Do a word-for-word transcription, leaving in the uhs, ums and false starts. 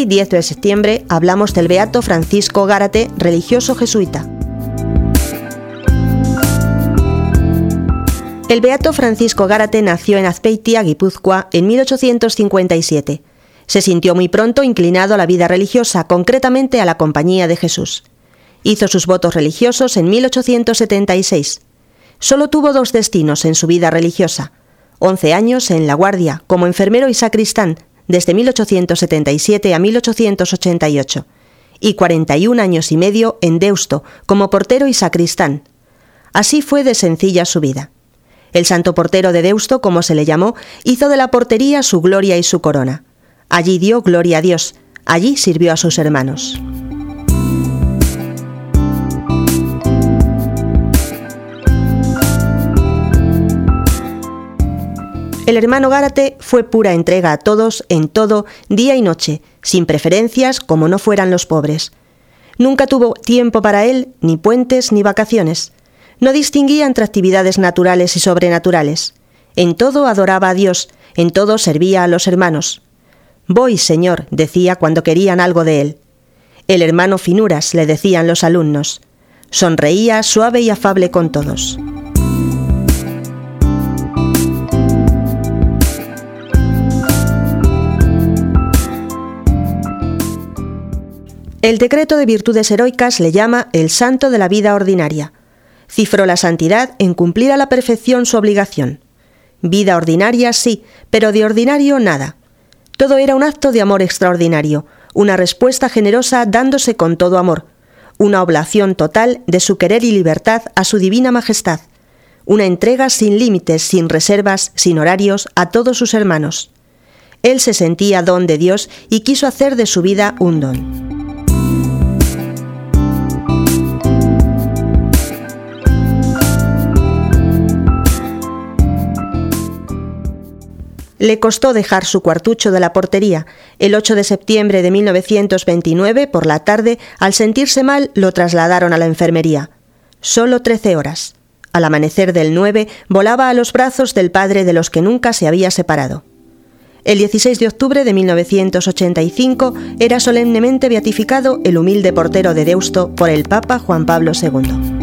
Hoy, diez de septiembre, hablamos del beato Francisco Gárate, religioso jesuita. El beato Francisco Gárate nació en Azpeitia, Guipúzcoa, en mil ochocientos cincuenta y siete. Se sintió muy pronto inclinado a la vida religiosa, concretamente a la Compañía de Jesús. Hizo sus votos religiosos en mil ochocientos setenta y seis. Solo tuvo dos destinos en su vida religiosa: once años en La Guardia como enfermero y sacristán, desde mil ochocientos setenta y siete a mil ochocientos ochenta y ocho, y cuarenta y un años y medio en Deusto como portero y sacristán. Así fue de sencilla su vida. El santo portero de Deusto, como se le llamó, hizo de la portería su gloria y su corona. Allí dio gloria a Dios, allí sirvió a sus hermanos. El hermano Gárate fue pura entrega a todos, en todo, día y noche, sin preferencias como no fueran los pobres. Nunca tuvo tiempo para él, ni puentes ni vacaciones. No distinguía entre actividades naturales y sobrenaturales. En todo adoraba a Dios, en todo servía a los hermanos. «Voy, Señor», decía cuando querían algo de él. «El hermano Finuras», le decían los alumnos. Sonreía suave y afable con todos. El decreto de virtudes heroicas le llama el santo de la vida ordinaria. Cifró la santidad en cumplir a la perfección su obligación. Vida ordinaria sí, pero de ordinario nada. Todo era un acto de amor extraordinario, una respuesta generosa dándose con todo amor, una oblación total de su querer y libertad a su divina majestad, una entrega sin límites, sin reservas, sin horarios a todos sus hermanos. Él se sentía don de Dios y quiso hacer de su vida un don. Le costó dejar su cuartucho de la portería. El ocho de septiembre de mil novecientos veintinueve, por la tarde, al sentirse mal, lo trasladaron a la enfermería. Solo trece horas. Al amanecer del nueve, volaba a los brazos del Padre de los que nunca se había separado. El dieciséis de octubre de mil novecientos ochenta y cinco era solemnemente beatificado el humilde portero de Deusto por el Papa Juan Pablo segundo.